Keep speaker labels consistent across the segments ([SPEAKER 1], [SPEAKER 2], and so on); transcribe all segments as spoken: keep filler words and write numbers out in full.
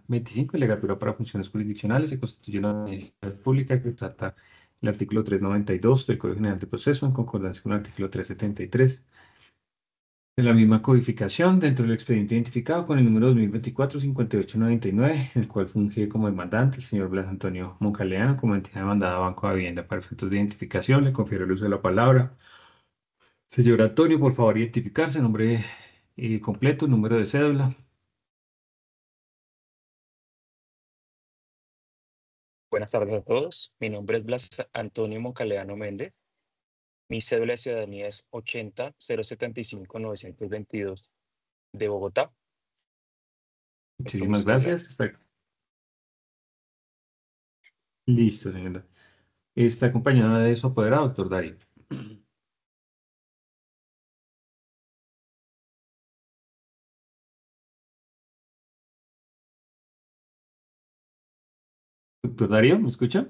[SPEAKER 1] veinticinco, legatura para funciones jurisdiccionales, se constituye una administración pública que trata el artículo trescientos noventa y dos del Código General de Proceso en concordancia con el artículo trescientos setenta y tres de la misma codificación dentro del expediente identificado con el número dos mil veinticuatro cincuenta y ocho noventa y nueve, el cual funge como demandante el señor Blas Antonio Moncaleano como entidad demandada a Banco de Vivienda para efectos de identificación. Le confiero el uso de la palabra. Señor Antonio, por favor, identificarse, nombre eh, completo, número de cédula.
[SPEAKER 2] Buenas tardes a todos. Mi nombre es Blas Antonio Moncaleano Méndez. Mi cédula de ciudadanía es ochenta cero setenta y cinco novecientos veintidós de Bogotá. Muestro mi
[SPEAKER 1] Muchísimas
[SPEAKER 2] cédula.
[SPEAKER 1] gracias. Está listo, señora. Está acompañada de su apoderado, doctor Darío. Doctor Darío, ¿me escucha?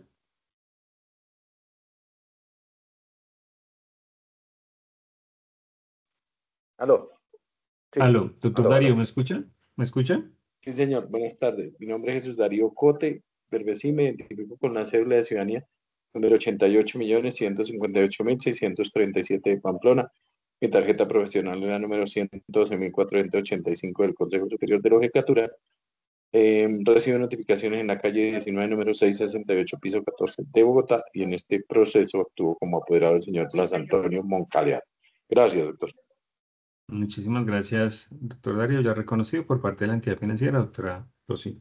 [SPEAKER 3] Aló, sí,
[SPEAKER 1] Aló, doctor
[SPEAKER 3] aló,
[SPEAKER 1] Darío,
[SPEAKER 3] aló.
[SPEAKER 1] ¿me escucha? ¿Me escucha?
[SPEAKER 3] Sí, señor, buenas tardes. Mi nombre es Jesús Darío Cote Berbesí, me identifico con una cédula de ciudadanía número ochenta y ocho millones ciento cincuenta y ocho mil seiscientos treinta y siete de Pamplona. Mi tarjeta profesional es la número ciento doce mil cuatrocientos ochenta y cinco del Consejo Superior de la Judicatura. Eh, recibo notificaciones en la calle diecinueve, número seiscientos sesenta y ocho, piso catorce de Bogotá, y en este proceso actúo como apoderado del señor Blas Antonio Moncaliar. Gracias, doctor.
[SPEAKER 1] Muchísimas gracias, doctor Darío, ya reconocido por parte de la entidad financiera, doctora Rosy.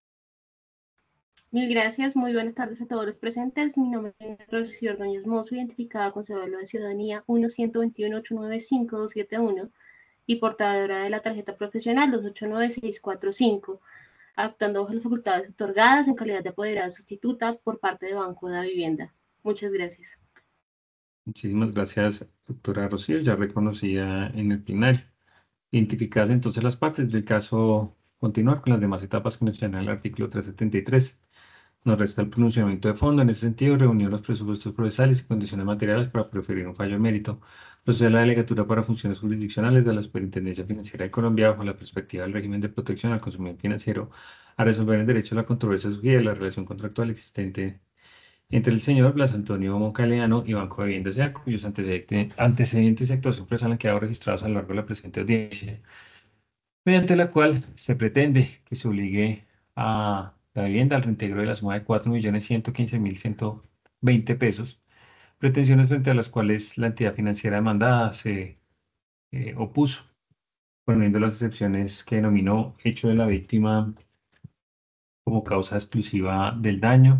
[SPEAKER 4] Mil gracias, muy buenas tardes a todos los presentes. Mi nombre es Rocío Ordóñez Mozo, identificada con cédula de ciudadanía uno uno dos uno ocho nueve cinco dos siete uno y portadora de la tarjeta profesional dos ocho nueve seis cuatro cinco, actuando bajo las facultades otorgadas en calidad de apoderada sustituta por parte de Banco de la Vivienda. Muchas gracias.
[SPEAKER 1] Muchísimas gracias, doctora Rocío, ya reconocida en el plenario. Identificadas entonces las partes del caso, continuar con las demás etapas que nos señala el artículo trescientos setenta y tres. Nos resta el pronunciamiento de fondo. En ese sentido, reunir los presupuestos procesales y condiciones materiales para preferir un fallo de mérito. Procede a la delegatura para funciones jurisdiccionales de la Superintendencia Financiera de Colombia bajo la perspectiva del régimen de protección al consumidor financiero a resolver en derecho la controversia surgida de la relación contractual existente entre el señor Blas Antonio Moncaleano y Banco de Vivienda S A, cuyos antecedentes, antecedentes y actuación procesal han quedado registrados a lo largo de la presente audiencia, mediante la cual se pretende que se obligue a la vivienda al reintegro de la suma de cuatro millones ciento quince mil ciento veinte pesos, pretensiones frente a las cuales la entidad financiera demandada se eh, opuso, poniendo las excepciones que denominó hecho de la víctima como causa exclusiva del daño.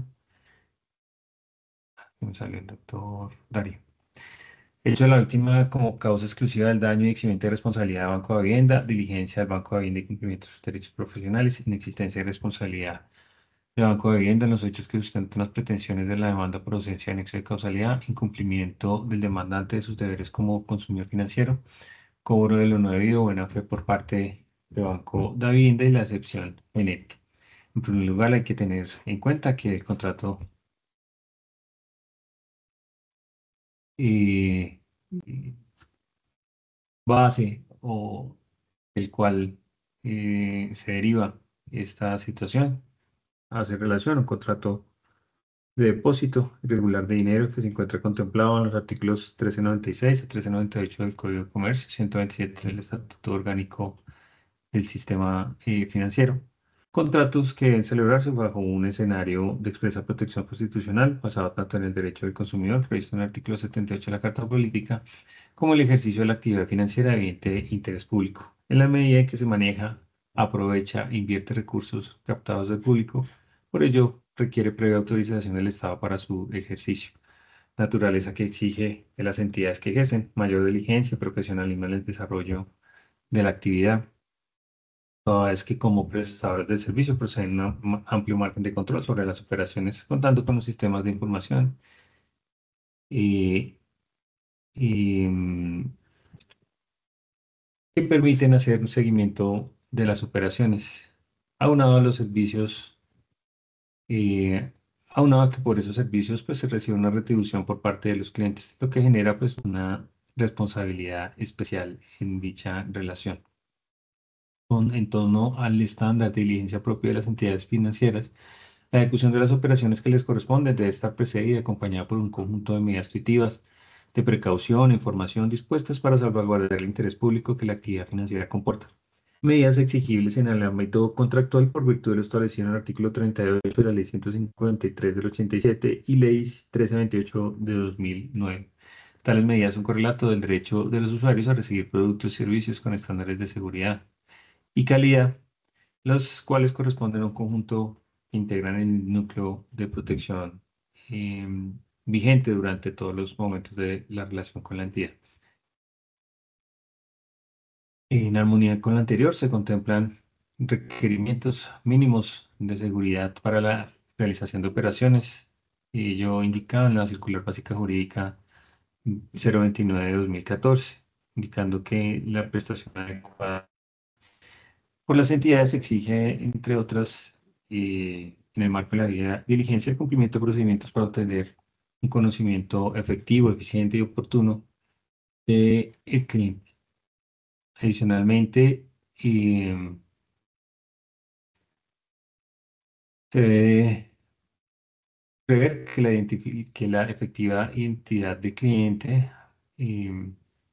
[SPEAKER 1] Me salió el doctor Darío. Hecho de la víctima como causa exclusiva del daño y eximiente de responsabilidad de Banco de Vivienda, diligencia del Banco de Vivienda y cumplimiento de sus derechos profesionales, inexistencia de responsabilidad de Banco de Vivienda en los hechos que sustentan las pretensiones de la demanda por ausencia de nexo de causalidad, incumplimiento del demandante de sus deberes como consumidor financiero, cobro de lo no debido, buena fe por parte de Banco de Vivienda y la excepción genérica. En primer lugar, hay que tener en cuenta que el contrato eh, eh, base o del cual eh, se deriva esta situación hace relación a un contrato de depósito irregular de dinero que se encuentra contemplado en los artículos trece noventa y seis a trece noventa y ocho del Código de Comercio, ciento veintisiete del Estatuto Orgánico del Sistema eh, Financiero. Contratos que deben celebrarse bajo un escenario de expresa protección constitucional basado tanto en el derecho del consumidor, previsto en el artículo setenta y ocho de la Carta Política, como el ejercicio de la actividad financiera de evidente interés público, en la medida en que se maneja, aprovecha e invierte recursos captados del público. Por ello, requiere previa autorización del Estado para su ejercicio. Naturaleza que exige de las entidades que ejercen mayor diligencia y profesionalismo en el desarrollo de la actividad, toda vez que como prestadores de servicio poseen un am- amplio margen de control sobre las operaciones, contando con los sistemas de información y, y, mm, que permiten hacer un seguimiento de las operaciones, aunado a los servicios, eh, aunado a que por esos servicios pues se recibe una retribución por parte de los clientes, lo que genera pues una responsabilidad especial en dicha relación. con- en torno al estándar de diligencia propio de las entidades financieras. La ejecución de las operaciones que les corresponden debe estar precedida y acompañada por un conjunto de medidas intuitivas de precaución e información dispuestas para salvaguardar el interés público que la actividad financiera comporta. Medidas exigibles en el ámbito contractual por virtud de lo establecido en el artículo treinta y ocho de la Ley ciento cincuenta y tres del ochenta y siete y Ley trescientos veintiocho de dos mil nueve. Tales medidas son correlato del derecho de los usuarios a recibir productos y servicios con estándares de seguridad y calidad, los cuales corresponden a un conjunto que integran el núcleo de protección em, vigente durante todos los momentos de la relación con la entidad. En armonía con lo anterior, se contemplan requerimientos mínimos de seguridad para la realización de operaciones. Y ello indicado en la Circular Básica Jurídica cero veintinueve de dos mil catorce, indicando que la prestación adecuada por las entidades exige, entre otras, eh, en el marco de la debida diligencia, el cumplimiento de procedimientos para obtener un conocimiento efectivo, eficiente y oportuno del cliente. Adicionalmente, eh, se debe prever que la, identifi- que la efectiva identidad de cliente eh,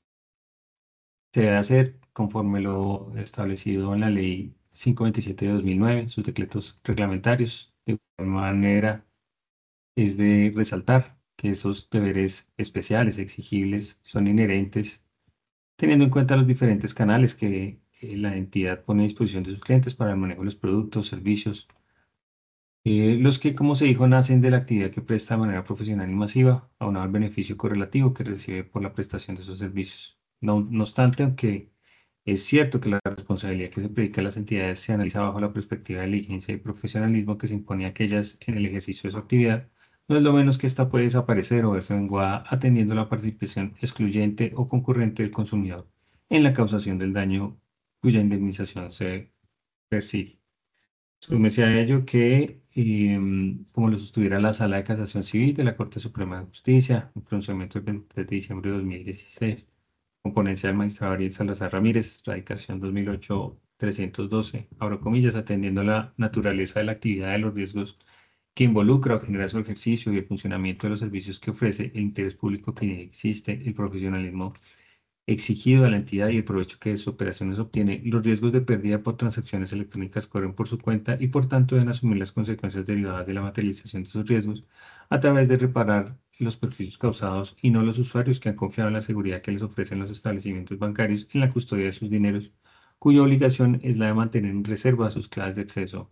[SPEAKER 1] se debe hacer conforme lo establecido en la Ley quinientos veintisiete de dos mil nueve, sus decretos reglamentarios. De igual manera, es de resaltar que esos deberes especiales, exigibles, son inherentes, teniendo en cuenta los diferentes canales que eh, la entidad pone a disposición de sus clientes para el manejo de los productos, servicios, eh, los que, como se dijo, nacen de la actividad que presta de manera profesional y masiva, aunado al beneficio correlativo que recibe por la prestación de esos servicios. No, no obstante, aunque es cierto que la responsabilidad que se predica a las entidades se analiza bajo la perspectiva de diligencia y profesionalismo que se impone a aquellas en el ejercicio de su actividad, no es lo menos que ésta puede desaparecer o verse menguada atendiendo la participación excluyente o concurrente del consumidor en la causación del daño cuya indemnización se persigue. Súmese a ello que, em, como lo sostuviera la Sala de Casación Civil de la Corte Suprema de Justicia, en pronunciamiento del veintitrés de diciembre de dos mil dieciséis, con ponencia del magistrado Ariel Salazar Ramírez, radicación dos mil ocho trescientos doce, abro comillas, atendiendo a la naturaleza de la actividad de los riesgos que involucra o genera su ejercicio y el funcionamiento de los servicios que ofrece, el interés público que existe, el profesionalismo exigido a la entidad y el provecho que de sus operaciones obtiene, los riesgos de pérdida por transacciones electrónicas corren por su cuenta y por tanto deben asumir las consecuencias derivadas de la materialización de esos riesgos a través de reparar los perjuicios causados y no los usuarios que han confiado en la seguridad que les ofrecen los establecimientos bancarios en la custodia de sus dineros, cuya obligación es la de mantener en reserva sus claves de acceso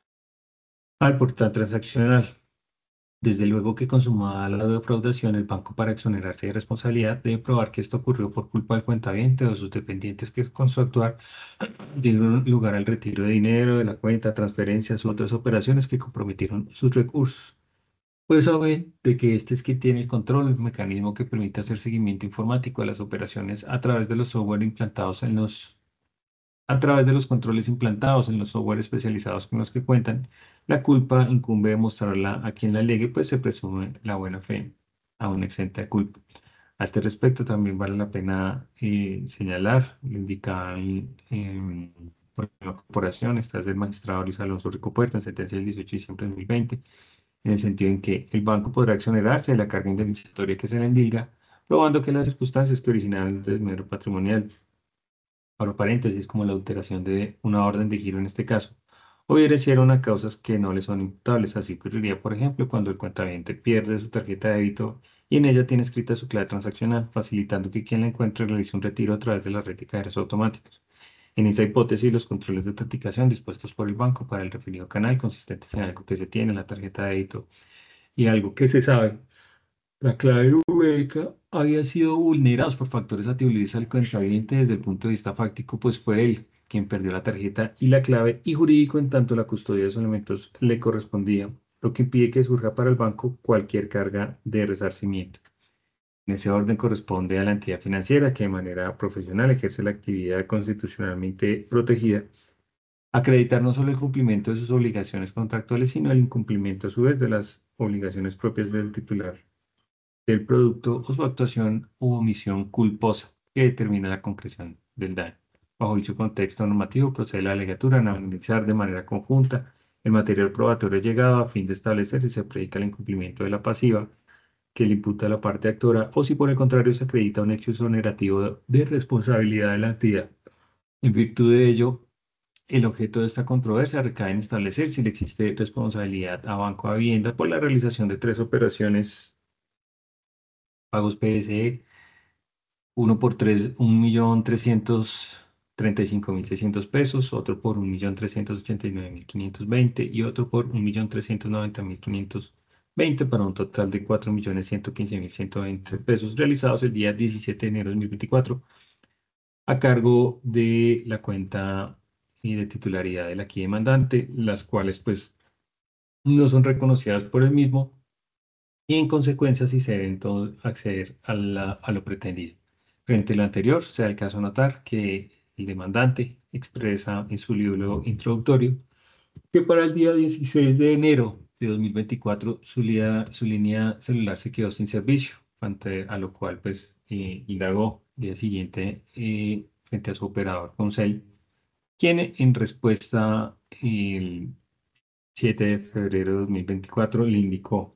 [SPEAKER 1] al portal transaccional. Desde luego que consumada la defraudación, el banco, para exonerarse de responsabilidad, debe probar que esto ocurrió por culpa del cuentaviente o de sus dependientes que con su actuar dieron lugar al retiro de dinero de la cuenta, transferencias u otras operaciones que comprometieron sus recursos. Pues saben de que este es quien tiene el control, el mecanismo que permite hacer seguimiento informático de las operaciones a través de los software implantados en los a través de los controles implantados en los software especializados con los que cuentan. La culpa incumbe demostrarla a quien la alegue, pues se presume la buena fe, aún exenta de culpa. A este respecto, también vale la pena eh, señalar, lo indican em, por la corporación, esta es del magistrado Luis Alonso Rico Puerta, en sentencia del dieciocho de diciembre de dos mil veinte, en el sentido en que el banco podrá exonerarse de la carga indemnizatoria que se le endilga, probando que las circunstancias que originaron el desmedro patrimonial, abro paréntesis, como la alteración de una orden de giro en este caso, obedecieron a causas que no le son imputables. Así ocurriría, por ejemplo, cuando el cuentaviente pierde su tarjeta de débito y en ella tiene escrita su clave transaccional, facilitando que quien la encuentre realice un retiro a través de la red de cajeros automáticos. En esa hipótesis, los controles de autenticación dispuestos por el banco para el referido canal, consistentes en algo que se tiene en la tarjeta de débito y algo que se sabe, la clave numérica, había sido vulnerados por factores atribuibles al contraviente desde el punto de vista fáctico, pues fue él quien perdió la tarjeta y la clave, y jurídico en tanto la custodia de esos elementos le correspondía, lo que impide que surja para el banco cualquier carga de resarcimiento. En ese orden corresponde a la entidad financiera que de manera profesional ejerce la actividad constitucionalmente protegida, acreditar no solo el cumplimiento de sus obligaciones contractuales, sino el incumplimiento a su vez de las obligaciones propias del titular del producto o su actuación u omisión culposa que determina la concreción del daño. Bajo dicho contexto normativo, procede la alegatura a analizar de manera conjunta el material probatorio llegado a fin de establecer si se predica el incumplimiento de la pasiva que le imputa a la parte actora o si por el contrario se acredita un hecho exonerativo de responsabilidad de la entidad. En virtud de ello, el objeto de esta controversia recae en establecer si le existe responsabilidad a Banco Habienda por la realización de tres operaciones pagos P S E, uno por tres, un millón trescientos treinta y cinco mil seiscientos pesos, otro por un millón trescientos ochenta y nueve mil quinientos veinte y otro por un millón trescientos noventa mil quinientos veinte para un total de cuatro millones ciento quince mil ciento veinte pesos realizados el día diecisiete de enero de dos mil veinticuatro a cargo de la cuenta y de titularidad del aquí demandante, las cuales pues no son reconocidas por el mismo y en consecuencia si se deben todo acceder a, la- a lo pretendido. Frente a lo anterior, se da el caso notar que el demandante expresa en su libro introductorio que para el día dieciséis de enero de dos mil veinticuatro su, lia- su línea celular se quedó sin servicio, frente a lo cual pues eh, indagó el día siguiente eh, frente a su operador Concel, quien en respuesta el siete de febrero de dos mil veinticuatro le indicó: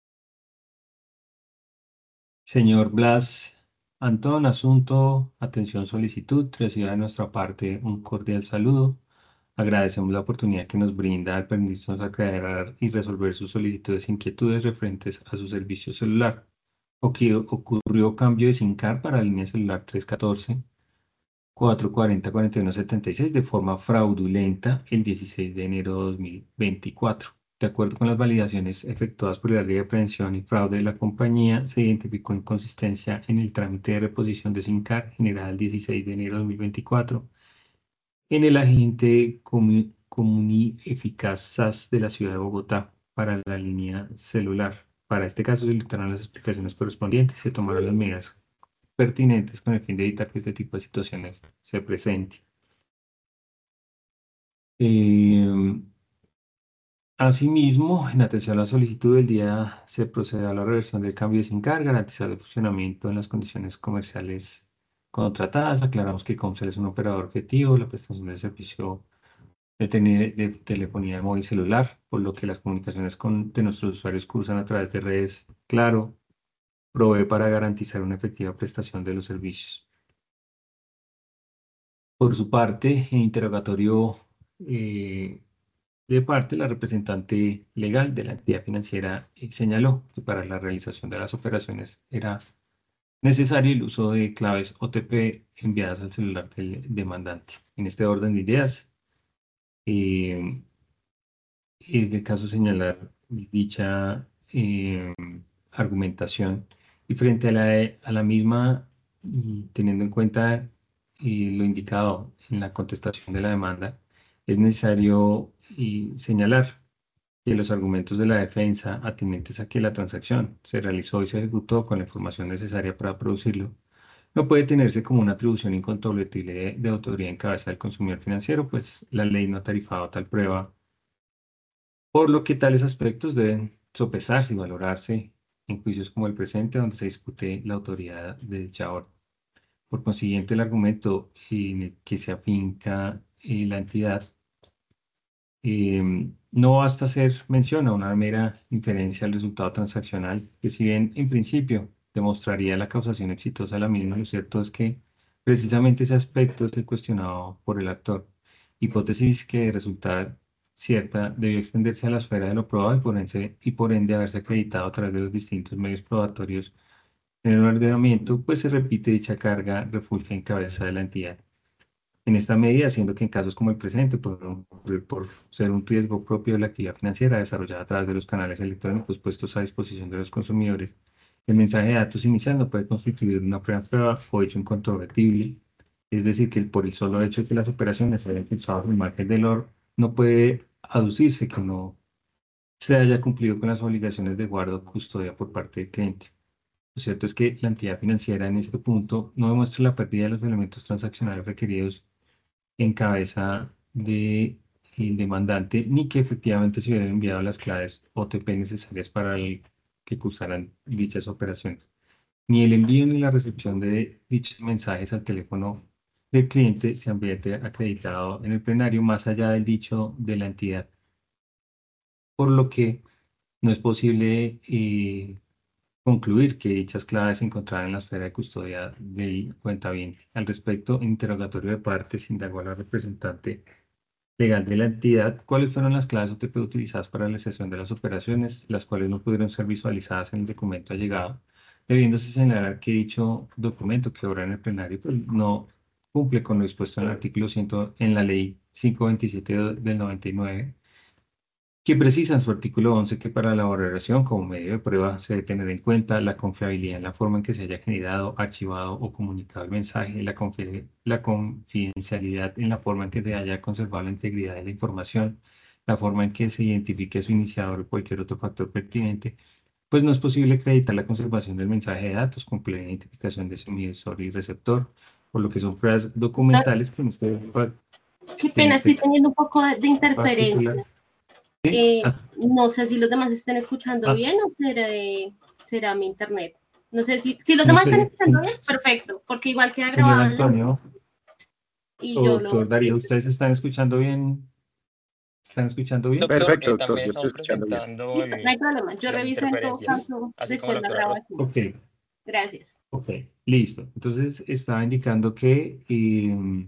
[SPEAKER 1] Señor Blas Antón, asunto, atención, solicitud, reciba de nuestra parte un cordial saludo. Agradecemos la oportunidad que nos brinda al permitirnos aclarar y resolver sus solicitudes e inquietudes referentes a su servicio celular. Ocurrió, ocurrió cambio de SIM card para la línea celular trescientos catorce cuatrocientos cuarenta cuarenta y uno setenta y seis de forma fraudulenta el dieciséis de enero de dos mil veinticuatro. De acuerdo con las validaciones efectuadas por el área de prevención y fraude de la compañía, se identificó inconsistencia en el trámite de reposición de SIM card general el dieciséis de enero de dos mil veinticuatro en el agente Comu- Comuni Eficaz S A S de la ciudad de Bogotá para la línea celular. Para este caso se dictaron las explicaciones correspondientes y se tomaron las medidas pertinentes con el fin de evitar que este tipo de situaciones se presenten. Eh, Asimismo, en atención a la solicitud del día, se procede a la reversión del cambio de SIM card, garantizar el funcionamiento en las condiciones comerciales contratadas. Aclaramos que Comcel es un operador objetivo, la prestación del servicio de, tele- de telefonía móvil celular, por lo que las comunicaciones con, de nuestros usuarios cursan a través de redes. Claro, provee para garantizar una efectiva prestación de los servicios. Por su parte, en interrogatorio eh, de parte, la representante legal de la entidad financiera eh, señaló que para la realización de las operaciones era necesario el uso de claves O T P enviadas al celular del demandante. En este orden de ideas, eh, es el caso señalar dicha eh, argumentación y frente a la, a la misma, y teniendo en cuenta eh, lo indicado en la contestación de la demanda, es necesario y señalar que los argumentos de la defensa atinentes a que la transacción se realizó y se ejecutó con la información necesaria para producirlo, no puede tenerse como una atribución incontrovertible de, de autoría en cabeza del consumidor financiero, pues la ley no ha tarifado tal prueba, por lo que tales aspectos deben sopesarse y valorarse en juicios como el presente, donde se discute la autoridad de dicha orden. Por consiguiente, el argumento en el que se afinca eh, la entidad eh, no basta hacer mención a una mera inferencia al resultado transaccional, que si bien en principio demostraría la causación exitosa de la misma, lo cierto es que precisamente ese aspecto es el cuestionado por el actor. Hipótesis que de resultar cierta debió extenderse a la esfera de lo probado y por ende, y por ende haberse acreditado a través de los distintos medios probatorios en el ordenamiento, pues se repite dicha carga refugio en cabeza de la entidad. En esta medida, siendo que en casos como el presente pueden ocurrir por ser un riesgo propio de la actividad financiera desarrollada a través de los canales electrónicos puestos a disposición de los consumidores, el mensaje de datos inicial no puede constituir una prueba prueba o hecho incontrovertible. Es decir, que por el solo hecho de que las operaciones se hayan impulsado en margen del oro, no puede aducirse que no se haya cumplido con las obligaciones de guarda o custodia por parte del cliente. Lo cierto es que la entidad financiera en este punto no demuestra la pérdida de los elementos transaccionales requeridos en cabeza de el demandante, ni que efectivamente se hubieran enviado las claves O T P necesarias para el- que cursaran dichas operaciones. Ni el envío ni la recepción de dichos mensajes al teléfono del cliente se ambiente acreditado en el plenario más allá del dicho de la entidad, por lo que no es posible eh, concluir que dichas claves se encontraran en la esfera de custodia del cuentaviente. Al respecto, en interrogatorio de partes, indagó a la representante legal de la entidad cuáles fueron las claves O T P utilizadas para la realización de las operaciones, las cuales no pudieron ser visualizadas en el documento allegado, debiéndose señalar que dicho documento que obra en el plenario pues, no cumple con lo dispuesto en el artículo cien en la ley quinientos veintisiete del noventa y nueve, que precisa en su artículo once que para la valoración como medio de prueba se debe tener en cuenta la confiabilidad en la forma en que se haya generado, archivado o comunicado el mensaje, la, confi- la confidencialidad en la forma en que se haya conservado la integridad de la información, la forma en que se identifique su iniciador o cualquier otro factor pertinente, pues no es posible acreditar la conservación del mensaje de datos con plena identificación de su emisor y receptor, por lo que son pruebas
[SPEAKER 4] No,
[SPEAKER 1] documentales que en este,
[SPEAKER 4] qué
[SPEAKER 1] que en
[SPEAKER 4] pena,
[SPEAKER 1] este
[SPEAKER 4] estoy
[SPEAKER 1] caso
[SPEAKER 4] teniendo un poco de, de
[SPEAKER 1] particular,
[SPEAKER 4] interferencia.
[SPEAKER 1] ¿sí?
[SPEAKER 4] Eh,
[SPEAKER 1] Hasta-
[SPEAKER 4] no sé si los demás estén escuchando
[SPEAKER 1] ah,
[SPEAKER 4] bien o será, eh, será mi internet. No sé si, si los
[SPEAKER 1] no
[SPEAKER 4] demás están
[SPEAKER 1] sé,
[SPEAKER 4] escuchando bien, perfecto, porque igual queda
[SPEAKER 1] señor
[SPEAKER 4] grabado en la
[SPEAKER 1] Antonio
[SPEAKER 4] y
[SPEAKER 1] o
[SPEAKER 4] yo lo voy
[SPEAKER 1] doctor Darío, ¿ustedes están escuchando bien? ¿Están escuchando bien?
[SPEAKER 2] Doctor,
[SPEAKER 3] Perfecto,
[SPEAKER 2] eh,
[SPEAKER 3] doctor,
[SPEAKER 2] también
[SPEAKER 3] yo estoy
[SPEAKER 2] estamos
[SPEAKER 3] escuchando bien.
[SPEAKER 2] presentando
[SPEAKER 4] listo, no hay
[SPEAKER 2] el-
[SPEAKER 4] problema. Yo
[SPEAKER 2] las
[SPEAKER 4] reviso en todo
[SPEAKER 2] interferencias,
[SPEAKER 4] caso
[SPEAKER 2] así como
[SPEAKER 4] después
[SPEAKER 2] la
[SPEAKER 4] la
[SPEAKER 2] doctora Rosa.
[SPEAKER 4] grabación.
[SPEAKER 1] Ok,
[SPEAKER 4] Gracias.
[SPEAKER 1] ok, listo. Entonces estaba indicando que eh,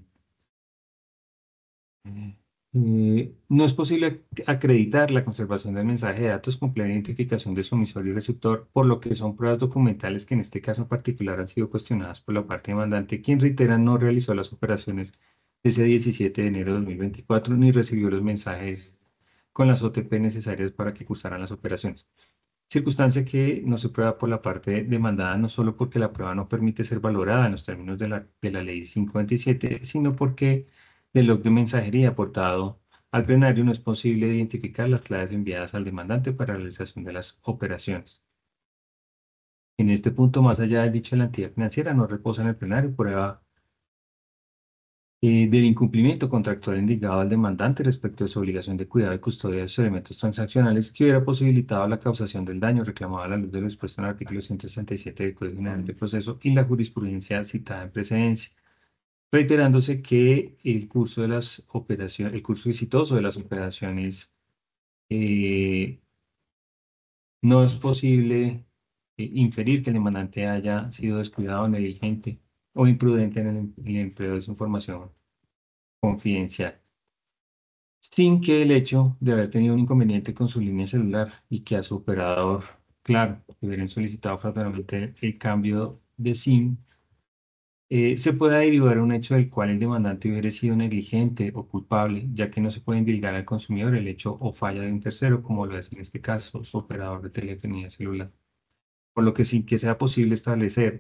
[SPEAKER 1] eh, no es posible acreditar la conservación del mensaje de datos con plena identificación de su emisor y receptor, por lo que son pruebas documentales que en este caso en particular han sido cuestionadas por la parte demandante, quien reitera no realizó las operaciones ese diecisiete de enero de dos mil veinticuatro ni recibió los mensajes con las O T P necesarias para que cursaran las operaciones. Circunstancia que no se prueba por la parte demandada no solo porque la prueba no permite ser valorada en los términos de la, de la ley quinientos veintisiete, sino porque del log de mensajería aportado al plenario no es posible identificar las claves enviadas al demandante para la realización de las operaciones. En este punto, más allá del dicho de la entidad financiera, no reposa en el plenario prueba eh, del incumplimiento contractual indicado al demandante respecto de su obligación de cuidado y custodia de sus elementos transaccionales que hubiera posibilitado la causación del daño reclamado a la luz de lo expuesto en el artículo ciento sesenta y siete del Código General de Proceso y la jurisprudencia citada en precedencia, reiterándose que el curso de las operaciones, el curso exitoso de las operaciones eh, no es posible eh, inferir que el demandante haya sido descuidado, negligente o imprudente en el, en el empleo de su información confidencial, sin que el hecho de haber tenido un inconveniente con su línea celular y que a su operador, claro, le hubieran solicitado fraudulentamente el cambio de SIM, eh, se pueda derivar un hecho del cual el demandante hubiera sido negligente o culpable, ya que no se puede indilgar al consumidor el hecho o falla de un tercero, como lo es en este caso su operador de telefonía celular. Por lo que sin que sea posible establecer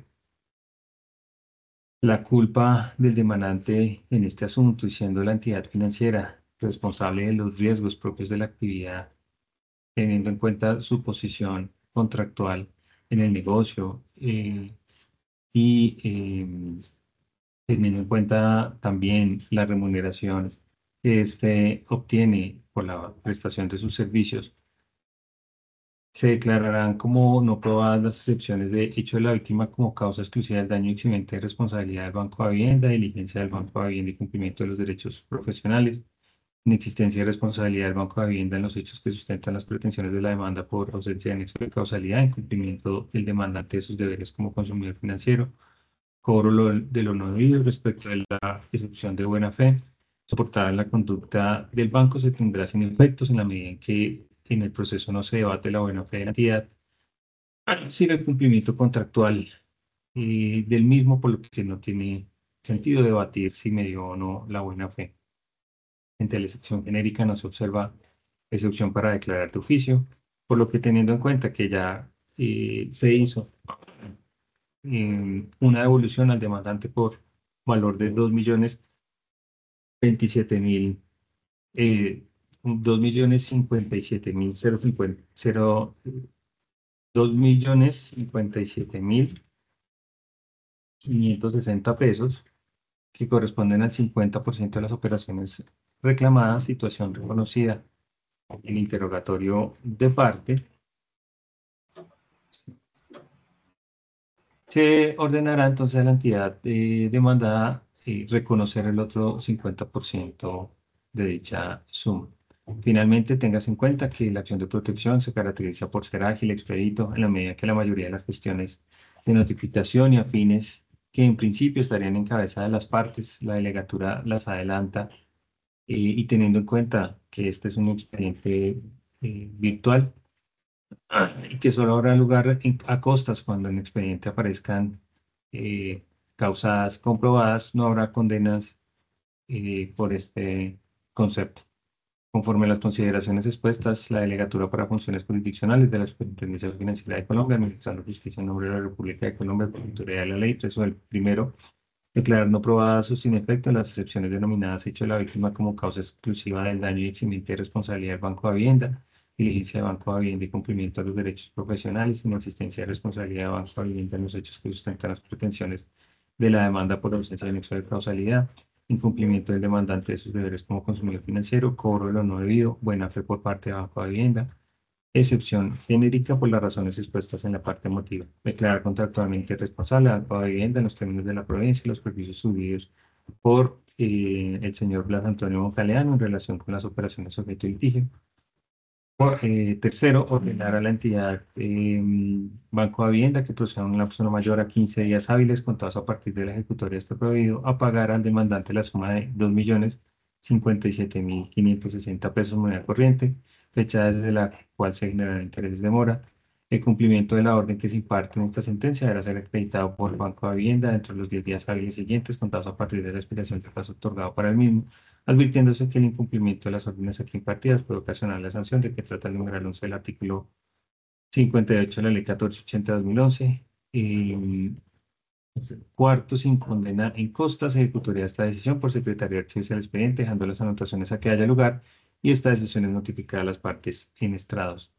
[SPEAKER 1] la culpa del demandante en este asunto y siendo la entidad financiera responsable de los riesgos propios de la actividad, teniendo en cuenta su posición contractual en el negocio eh, y eh, teniendo en cuenta también la remuneración que éste obtiene por la prestación de sus servicios, se declararán como no probadas las excepciones de hecho de la víctima como causa exclusiva del daño eximente de responsabilidad del Banco de Vivienda, diligencia del Banco de Vivienda y cumplimiento de los derechos profesionales, inexistencia de responsabilidad del Banco de Vivienda en los hechos que sustentan las pretensiones de la demanda por ausencia de nexo de causalidad, incumplimiento del demandante de sus deberes como consumidor financiero, cobro lo- de lo no debido respecto de la ejecución de buena fe, soportada la conducta del banco se tendrá sin efectos en la medida en que en el proceso no se debate la buena fe de la entidad, sin el cumplimiento contractual eh, del mismo, por lo que no tiene sentido debatir si me dio o no la buena fe. Entre la excepción genérica no se observa excepción para declarar de oficio, por lo que teniendo en cuenta que ya eh, se hizo eh, una devolución al demandante por valor de dos millones veintisiete mil, eh, dos millones cincuenta y siete mil cero cincuenta, cero, dos millones cincuenta y siete mil quinientos sesenta pesos, que corresponden al cincuenta por ciento de las operaciones reclamadas, situación reconocida en interrogatorio de parte. Se ordenará entonces a la entidad eh, demandada eh, reconocer el otro cincuenta por ciento de dicha suma. Finalmente, tengas en cuenta que la acción de protección se caracteriza por ser ágil, expedito, en la medida que la mayoría de las cuestiones de notificación y afines que en principio estarían en cabeza de las partes, la delegatura las adelanta eh, y teniendo en cuenta que este es un expediente eh, virtual y que solo habrá lugar en- a costas cuando en el expediente aparezcan eh, causadas comprobadas, no habrá condenas eh, por este concepto. Conforme a las consideraciones expuestas, la Delegatura para Funciones Jurisdiccionales de la Superintendencia Financiera de Colombia, Administrando Justicia en nombre de la República de Colombia, por autoridad de la ley, resuelve primero declarar no probadas o sin efecto las excepciones denominadas hecho de la víctima como causa exclusiva del daño y eximiente de responsabilidad del Banco de Vivienda, diligencia de Banco de Vivienda y cumplimiento de los derechos profesionales, sin existencia de responsabilidad de Banco de Vivienda en los hechos que sustentan las pretensiones de la demanda por ausencia de nexo de causalidad, incumplimiento del demandante de sus deberes como consumidor financiero, cobro de lo no debido, buena fe por parte de Banco de Vivienda, excepción genérica por las razones expuestas en la parte motiva. Declarar contractualmente responsable al Banco de Vivienda en los términos de la provincia y los perjuicios subidos por eh, el señor Blas Antonio Moncaleano en relación con las operaciones objeto de litigio. Por, eh, tercero, ordenar a la entidad eh, Banco de Vivienda que proceda en un lapso no mayor a quince días hábiles contados a partir de la ejecutoria de este prohibido a pagar al demandante la suma de dos millones cincuenta y siete mil quinientos sesenta pesos moneda corriente, fecha desde la cual se generarán intereses de mora. El cumplimiento de la orden que se imparte en esta sentencia deberá ser acreditado por el Banco de Vivienda dentro de los diez días hábiles siguientes contados a partir de la expiración del plazo otorgado para el mismo, advirtiéndose que el incumplimiento de las órdenes aquí impartidas puede ocasionar la sanción de que trata el numeral once del artículo cincuenta y ocho de la Ley catorce ochenta de dos mil once. Eh, cuarto, sin condena en costas, ejecutoría esta decisión por Secretaría de Archivos del expediente, dejando las anotaciones a que haya lugar y esta decisión es notificada a las partes en estrados.